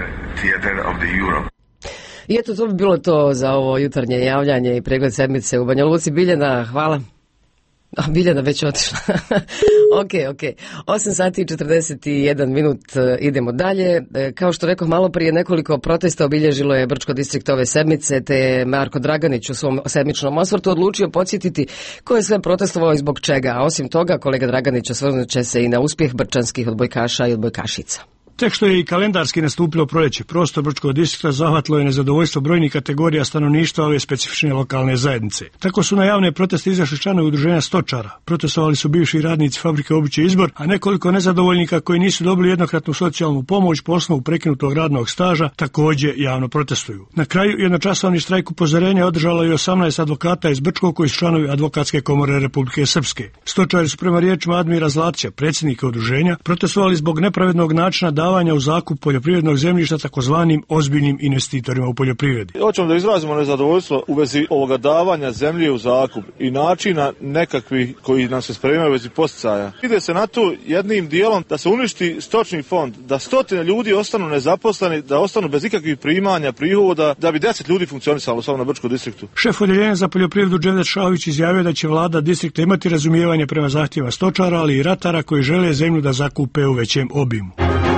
I eto, to bi bilo to za ovo jutarnje javljanje i pregled sedmice u Banja Luci. Biljana, hvala. A Biljana već otišla. Ok. 8 sati i 41 minut, idemo dalje. Kao što rekao malo prije, nekoliko protesta obilježilo je Brčko distrikt ove sedmice, te je Marko Draganić u svom sedmičnom osvrtu odlučio podsjetiti ko je sve protestovao i zbog čega. A osim toga, kolega Draganić osvrnut će se i na uspjeh brčanskih odbojkaša i odbojkašica. Tek što je i kalendarski nastupilo proljeće, prostor Brčkog distrikta zahvatilo je nezadovoljstvo brojnih kategorija stanovništva ove specifične lokalne zajednice. Tako su na javne proteste izašli članovi udruženja stočara. Protestovali su bivši radnici fabrike Obuće Izbor, a nekoliko nezadovoljnika koji nisu dobili jednokratnu socijalnu pomoć po osnovu prekinutog radnog staža također javno protestuju. Na kraju jednočasovni štrajk upozorenja održalo je 18 advokata iz Brčkog koji su članovi Advokatske komore Republike Srpske. Stočari su prema riječima Admira Zlatića, predsjednika udruženja, protestovali zbog nepravednog načina davanja u zakup poljoprivrednog zemljišta takozvanim ozbiljnim investitorima u poljoprivredi. Hoćemo da izrazimo nezadovoljstvo u vezi ovoga davanja zemlje u zakup i načina nekakvih koji nam se spremaju u vezi posticaja. Ide se na to jednim dijelom da se uništi stočni fond, da stotine ljudi ostanu nezaposleni, da ostanu bez ikakvih primanja, prihoda, da bi 10 ljudi funkcionisalo samo na Brčkom distriktu. Šef odjeljenja za poljoprivredu Dževdet Šahović izjavio da će vlada distrikta imati razumijevanje prema zahtjevima stočara, ali i ratara koji žele zemlju da zakupe u većem obimu.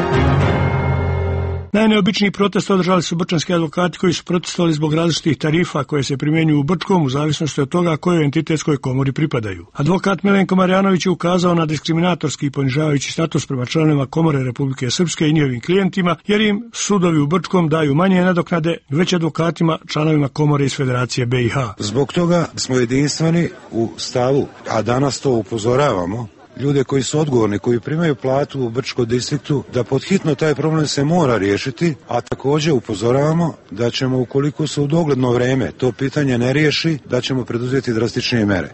Najneobičniji protest održali su brčanski advokati koji su protestovali zbog različitih tarifa koje se primjenjuju u Brčkom u zavisnosti od toga kojoj entitetskoj komori pripadaju. Advokat Milenko Marjanović je ukazao na diskriminatorski i ponižavajući status prema članovima Komore Republike Srpske i njihovim klijentima, jer im sudovi u Brčkom daju manje nadoknade, već advokatima članovima Komore iz Federacije BiH. Zbog toga smo jedinstveni u stavu, a danas to upozoravamo, ljude koji su odgovorni, koji primaju platu u Brčkom distriktu, da podhitno taj problem se mora riješiti, a također upozoravamo da ćemo, ukoliko se u dogledno vrijeme to pitanje ne riješi, da ćemo preduzeti drastičnije mere.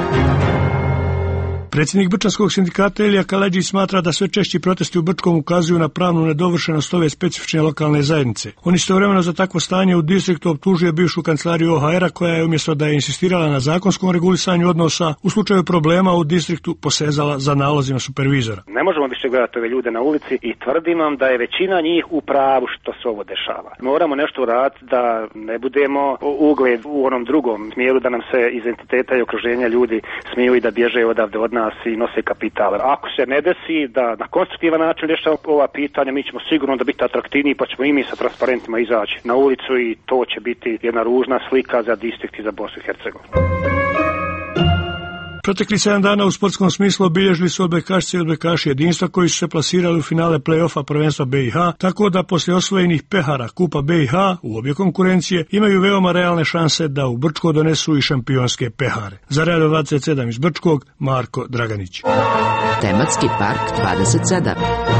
Predsjednik Brčanskog sindikata Elija Kaledžić smatra da sve češći protesti u Brčkom ukazuju na pravnu nedovršenost ove specifične lokalne zajednice. On istovremeno za takvo stanje u distriktu optužuje bivšu kancelariju OHR-a koja je umjesto da je insistirala na zakonskom regulisanju odnosa, u slučaju problema u distriktu posezala za nalozima supervizora. Ne možemo više gledati ove ljude na ulici i tvrdim vam da je većina njih u pravu što se ovo dešava. Moramo nešto uraditi da ne budemo ugled u onom drugom smjeru, da nam se iz entiteta i okruženja ljudi smiju i da bježe odavde od nas i nose kapital. Ako se ne desi da na konstruktivan način rješava ova pitanja, mi ćemo sigurno da biti atraktivniji, pa ćemo i mi sa transparentima izaći na ulicu i to će biti jedna ružna slika za distrikt i za Bosnu i Hercegovinu. Protekli 7 dana u sportskom smislu obilježili su odbojkašice i odbojkaši jedinstva koji su se plasirali u finale play-offa prvenstva BiH, tako da poslije osvojenih pehara Kupa BiH u obje konkurencije imaju veoma realne šanse da u Brčko donesu i šampionske pehare. Za Radio 27 iz Brčkog, Marko Draganić. Tematski park 27.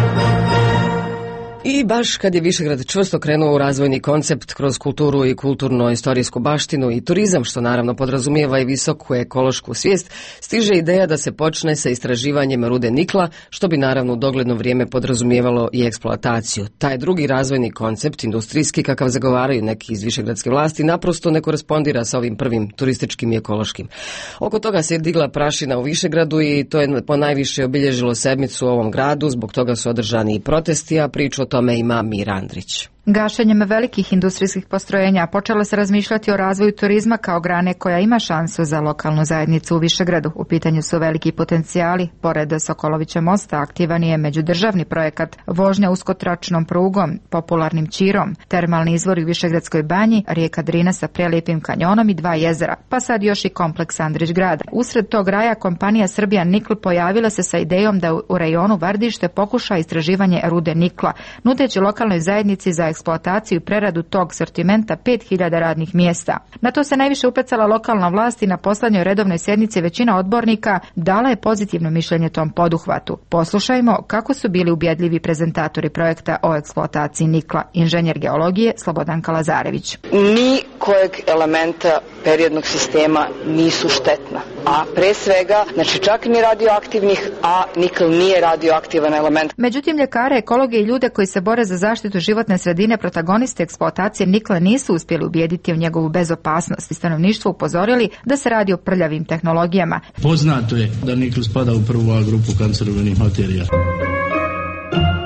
I baš kad je Višegrad čvrsto krenuo u razvojni koncept kroz kulturu i kulturno-istorijsku baštinu i turizam, što naravno podrazumijeva i visoku ekološku svijest, stiže ideja da se počne sa istraživanjem rude nikla, što bi naravno u dogledno vrijeme podrazumijevalo i eksploataciju. Taj drugi razvojni koncept, industrijski, kakav zagovaraju neki iz višegradske vlasti, naprosto ne korespondira sa ovim prvim turističkim i ekološkim. Oko toga se je digla prašina u Višegradu i to je ponajviše obilježilo sedmicu u ovom gradu, zbog toga su održani i protesti, a priču o tome ima Mira Andrić. Gašenjem velikih industrijskih postrojenja počelo se razmišljati o razvoju turizma kao grane koja ima šansu za lokalnu zajednicu u Višegradu. U pitanju su veliki potencijali. Pored Sokolovića mosta aktivan je međudržavni projekat vožnja uskotračnom prugom, popularnim Čirom, termalni izvori u Višegradskoj banji, rijeka Drina sa prelijepim kanjonom i 2 jezera, pa sad još i kompleks Andrić grad. Usred tog raja kompanija Srbija Nikl pojavila se sa idejom da u rejonu Vardište pokuša istraživanje rude nikla, nudeći lokalnoj zajednici za eksploataciju i preradu tog sortimenta 5000 radnih mjesta. Na to se najviše upecala lokalna vlast i na poslednjoj redovnoj sjednici većina odbornika dala je pozitivno mišljenje tom poduhvatu. Poslušajmo kako su bili ubjedljivi prezentatori projekta o eksploataciji nikla, inženjer geologije Slobodan Kalazarević. Ni kojeg elementa periodnog sistema nisu štetna, a pre svega, znači čak ni radioaktivnih, a nikl nije radioaktivan element. Međutim, ljekare, ekologe i ljude koji se bore za zaštitu životne sredine, protagoniste eksploatacije nikla nisu uspjeli ubijediti u njegovu bezopasnost i stanovništvo upozorili da se radi o prljavim tehnologijama. Poznato je da nikl spada u prvu A grupu kancerogenih materija.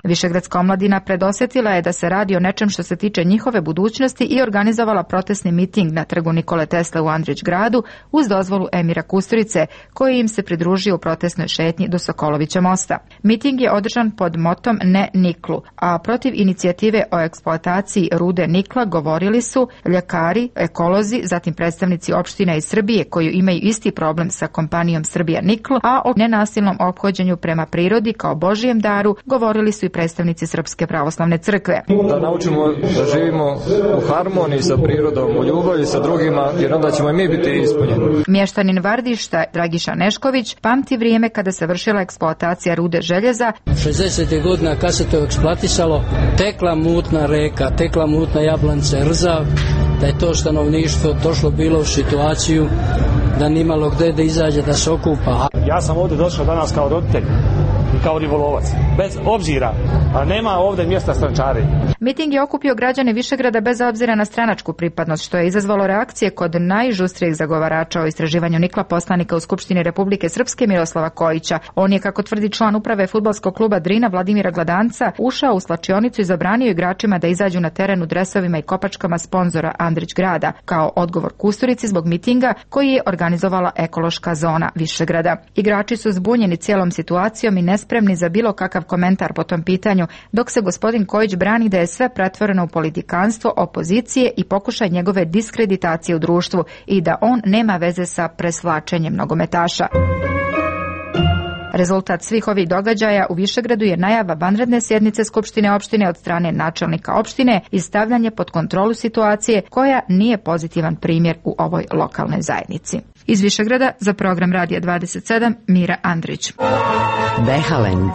Višegradska omladina predosjetila je da se radi o nečem što se tiče njihove budućnosti i organizovala protestni miting na trgu Nikole Tesle u Andrić gradu uz dozvolu Emira Kusturice, koji im se pridružio u protestnoj šetnji do Sokolovića mosta. Miting je održan pod motom Ne niklu, a protiv inicijative o eksploataciji rude nikla govorili su ljekari, ekolozi, zatim predstavnici opština iz Srbije koji imaju isti problem sa kompanijom Srbija Nikl, a o nenasilnom ophođenju prema prirodi kao Božijem daru govorili su i predstavnici Srpske pravoslavne crkve. Da naučimo da živimo u harmoniji sa prirodom, u ljubavi sa drugima, jer onda ćemo i mi biti ispunjeni. Mještanin Vardišta Dragiša Nešković pamti vrijeme kada se vršila eksploatacija rude željeza. 60. godina kad se to eksploatisalo, tekla mutna reka, tekla mutna Jablance, Rzav, da je to stanovništvo došlo bilo u situaciju da nimalo gdje da izađe da se okupa. Ja sam ovdje došao danas kao roditelj i kao ribolovac, bez obzira, a nema ovdje mjesta strančarenja. Miting je okupio građane Višegrada bez obzira na stranačku pripadnost, što je izazvalo reakcije kod najžustrijih zagovarača o istraživanju nikla, poslanika u Skupštini Republike Srpske Miroslava Kojića. On je, kako tvrdi član uprave fudbalskog kluba Drina Vladimira Gladanca, ušao u slačionicu i zabranio igračima da izađu na teren u dresovima i kopačkama sponzora Andrić grada, kao odgovor Kusturici zbog mitinga koji je organizovala ekološka zona Višegrada. Igrači su zbunjeni cijelom situacijom i nespremni za bilo kakav komentar po tom pitanju, dok se gospodin Kojić brani da je sve pretvoreno u politikanstvo opozicije i pokušaj njegove diskreditacije u društvu i da on nema veze sa presvlačenjem nogometaša. Rezultat svih ovih događaja u Višegradu je najava vanredne sjednice Skupštine opštine od strane načelnika opštine i stavljanje pod kontrolu situacije koja nije pozitivan primjer u ovoj lokalnoj zajednici. Iz Višegrada za program Radija 27 Mira Andrić. Behalend.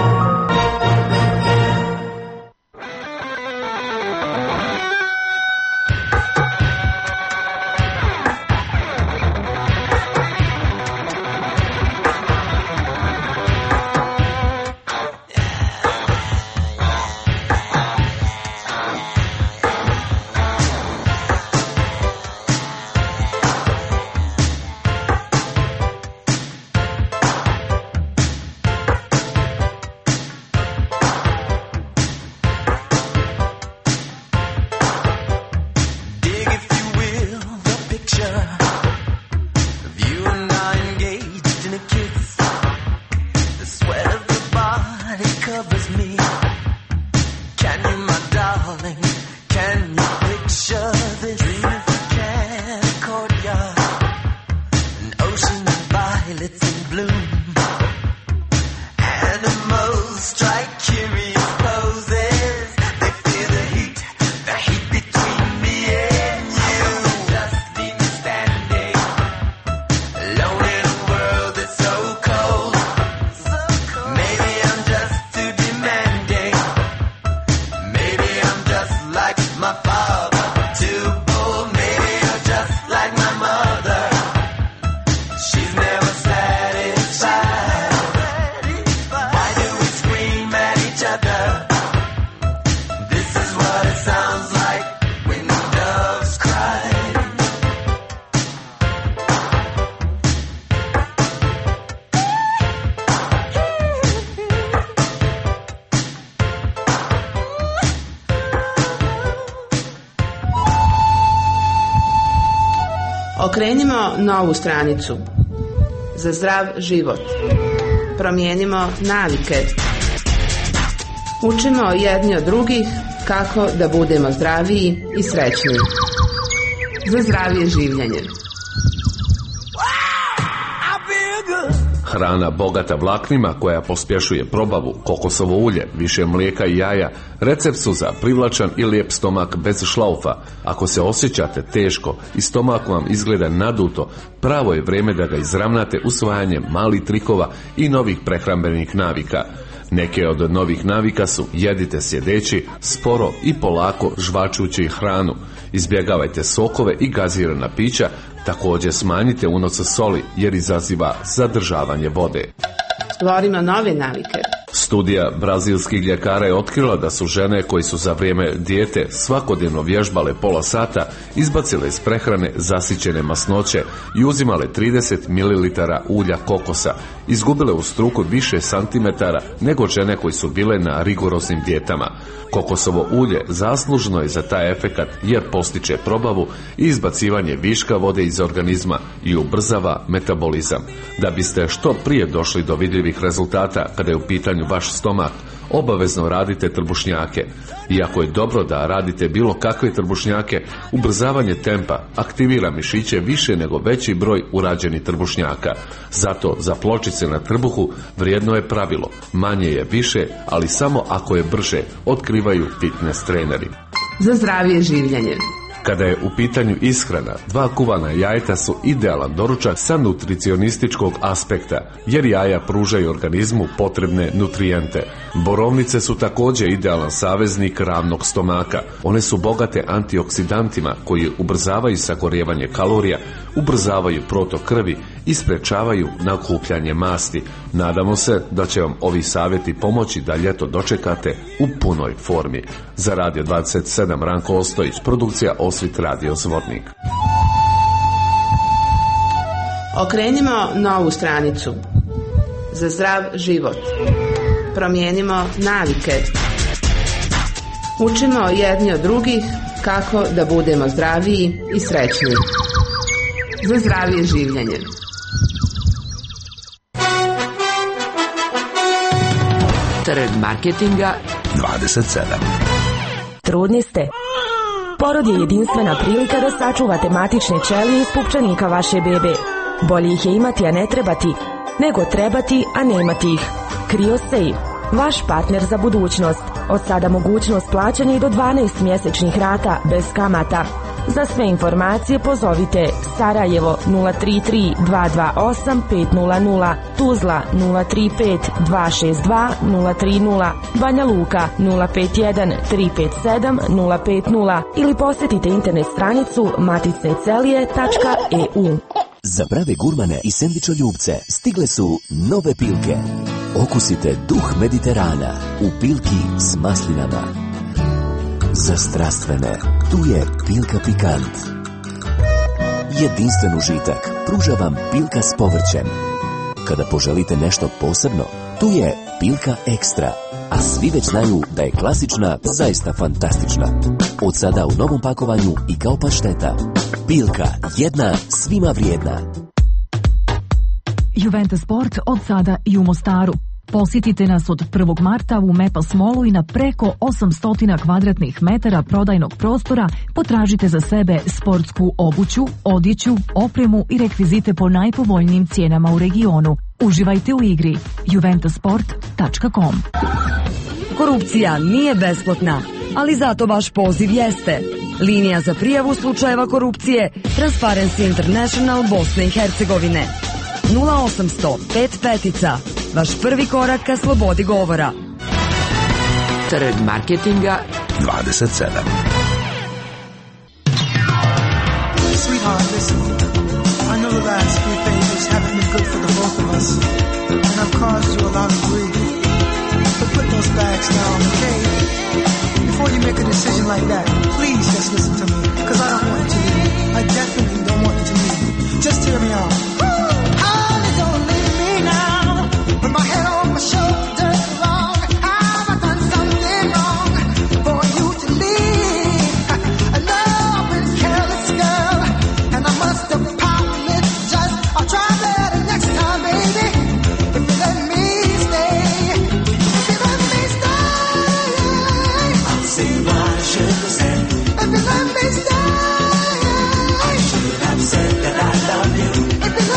Okrenimo novu stranicu za zdrav život. Promijenimo navike. Učimo jedni od drugih kako da budemo zdraviji i srećniji. Za zdravije življenje. Hrana bogata vlaknima koja pospješuje probavu, kokosovo ulje, više mlijeka i jaja, recept su za privlačan i lijep stomak bez šlaufa. Ako se osjećate teško i stomak vam izgleda naduto, pravo je vrijeme da ga izravnate usvajanjem malih trikova i novih prehrambenih navika. Neke od novih navika su: jedite sjedeći, sporo i polako žvačući hranu, izbjegavajte sokove i gazirana pića, također smanjite unos soli jer izaziva zadržavanje vode. Stvorimo nove navike. Studija brazilskih ljekara je otkrila da su žene koji su za vrijeme dijete svakodnevno vježbale pola sata izbacile iz prehrane zasićene masnoće i uzimale 30 ml ulja kokosa, izgubile u struku više santimetara nego žene koji su bile na rigoroznim dijetama. Kokosovo ulje zaslužno je za taj efekat jer postiče probavu i izbacivanje viška vode iz organizma i ubrzava metabolizam. Da biste što prije došli do vidljivih rezultata kada je u pitanju vaš stomak, obavezno radite trbušnjake. Iako je dobro da radite bilo kakve trbušnjake, ubrzavanje tempa aktivira mišiće više nego veći broj urađenih trbušnjaka. Zato za pločice na trbuhu vrijedno je pravilo: manje je više, ali samo ako je brže, otkrivaju fitness treneri. Za zdravije življenje. Kada je u pitanju ishrana, 2 kuvana jajeta su idealan doručak sa nutricionističkog aspekta, jer jaja pružaju organizmu potrebne nutrijente. Borovnice su također idealan saveznik ravnog stomaka. One su bogate antioksidantima koji ubrzavaju sagorijevanje kalorija, ubrzavaju protok krvi i sprečavaju nakupljanje masti. Nadamo se da će vam ovi savjeti pomoći da ljeto dočekate u punoj formi. Za Radio 27 Ranko Ostojić, produkcija Osvit Radio Zvornik. Okrenimo novu stranicu. Za zdrav život. Promijenimo navike. Učimo jedni od drugih kako da budemo zdraviji i srećniji. Za zdravije življenje. Trg marketinga 27. Trudni ste? Porod je jedinstvena prilika da sačuvate matične ćelije iz pupčanika vaše bebe. Bolje ih je imati, a ne trebati, nego trebati, a nemati ih. CryoSafe, vaš partner za budućnost. Od sada mogućnost plaćanja i do 12 mjesečnih rata bez kamata. Za sve informacije pozovite Sarajevo 033 228 500, Tuzla 035 262 030, Banja Luka 051 357 050 ili posjetite internet stranicu maticnecelije.eu. Za prave gurmane i sendvičoljubce stigle su nove Pilke. Okusite duh Mediterana u Pilki s maslinama. Za strastvene, tu je Pilka Pikant. Jedinstven užitak pruža vam Pilka s povrćem. Kada poželite nešto posebno, tu je Pilka Ekstra. A svi već znaju da je klasična zaista fantastična. Od sada u novom pakovanju i kao pašteta. Pilka, jedna svima vrijedna. Juventus Sport od sada i u Mostaru. Posjetite nas od 1. marta u Mepas Mallu i na preko 800 kvadratnih metara prodajnog prostora potražite za sebe sportsku obuću, odjeću, opremu i rekvizite po najpovoljnijim cijenama u regionu. Uživajte u igri. juventusport.com. Korupcija nije besplatna, ali zato vaš poziv jeste. Linija za prijavu slučajeva korupcije Transparency International Bosne i Hercegovine. 0800 55. Vaš prvi korak ka slobodi govora. Trg marketinga 27. Sweetheart, listen. I know the last few pages haven't been good for the both of us, and I've caused you a lot of grief. But put those bags down, okay? Before you make a decision like that, please just listen to me, because I don't want you to leave. I definitely don't want you to leave. Just hear me out. Honey, don't leave me now. Put my head on my shoulders wrong. Have I done something wrong for you to leave? I know I've been careless, girl, and I must apologize. I'll try better next time, baby. If you let me stay, if you let me stay, I'll see what I should have said. If you let me stay, I should have said that I love you. If you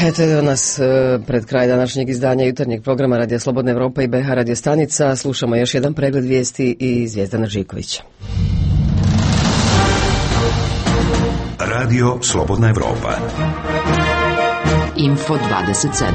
Eto je nas pred kraj današnjeg izdanja jutarnjeg programa Radija Slobodna Evropa i BH Radio Stanica. Slušamo još jedan pregled vijesti i Zvijezdana Žikovića. Radio Slobodna Evropa. Info 27.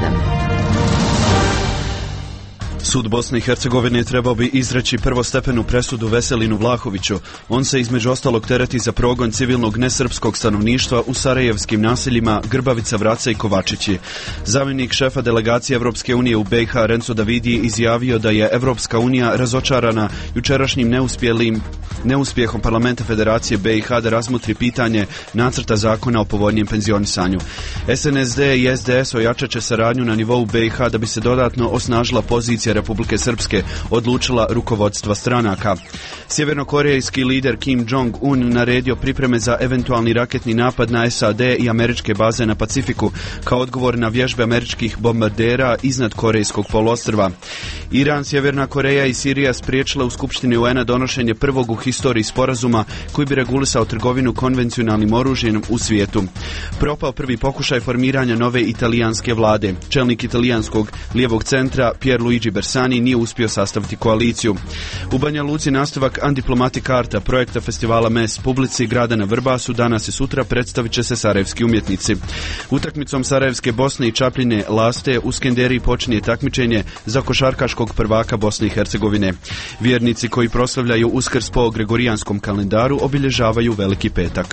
Sud Bosne i Hercegovine trebao bi izreći prvostepenu presudu Veselinu Vlahoviću. On se između ostalog tereti za progon civilnog nesrpskog stanovništva u sarajevskim naseljima Grbavica, Vraca i Kovačići. Zamjenik šefa delegacije Evropske unije u BiH Renzo Davidi izjavio da je Evropska unija razočarana jučerašnjim neuspjehom Parlamenta Federacije BiH da razmotri pitanje nacrta zakona o povoljnijem penzionisanju. SNSD i SDS ojačat će saradnju na nivou BiH da bi se dodatno osnažila pozicija Republike Srpske, odlučila rukovodstva stranaka. Sjevernokorejski lider Kim Jong-un naredio pripreme za eventualni raketni napad na SAD i američke baze na Pacifiku kao odgovor na vježbe američkih bombardera iznad Korejskog poluostrva. Iran, Sjeverna Koreja i Sirija spriječile u Skupštini UN-a donošenje prvog u historiji sporazuma koji bi regulisao trgovinu konvencionalnim oružjem u svijetu. Propao prvi pokušaj formiranja nove italijanske vlade. Čelnik italijanskog lijevog centra Pierluigi Bersani nije uspio sastaviti koaliciju. U Banja Luci nastavak Undiplomatic Arta, projekta festivala MES publici grada na Vrbasu, danas i sutra predstavit će se sarajevski umjetnici. Utakmicom Sarajevske Bosne i Čapljine Laste u Skenderiji počinje takmičenje za košarkaškog prvaka Bosne i Hercegovine. Vjernici koji proslavljaju Uskrs po gregorijanskom kalendaru obilježavaju Veliki petak.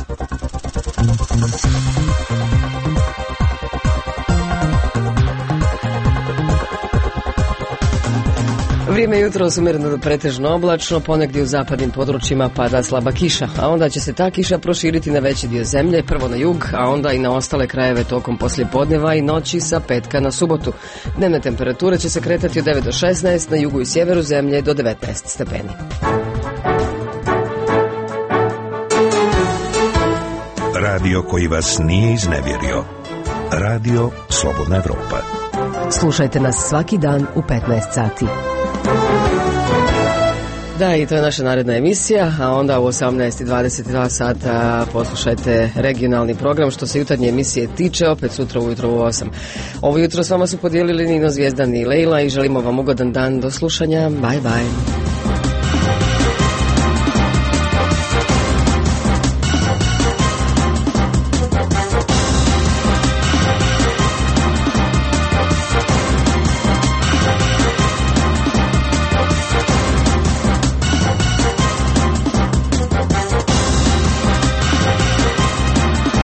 Vrijeme jutro umjereno do pretežno oblačno, ponegdje u zapadnim područjima pada slaba kiša, a onda će se ta kiša proširiti na veći dio zemlje, prvo na jug, a onda i na ostale krajeve tokom poslijepodneva i noći sa petka na subotu. Dnevne temperature će se kretati od 9 do 16, na jugu i sjeveru zemlje do 19 stepeni. Radio koji vas nije iznevjerio. Radio Slobodna Evropa. Slušajte nas svaki dan u 15 sati. Da, i to je naša naredna emisija, a onda u 18:22 sata poslušajte regionalni program što se jutarnje emisije tiče, opet sutra ujutro u 8. Ovo jutro s vama su podijelili Nino, Zvijezdan i Lejla i želimo vam ugodan dan, do slušanja, bye bye.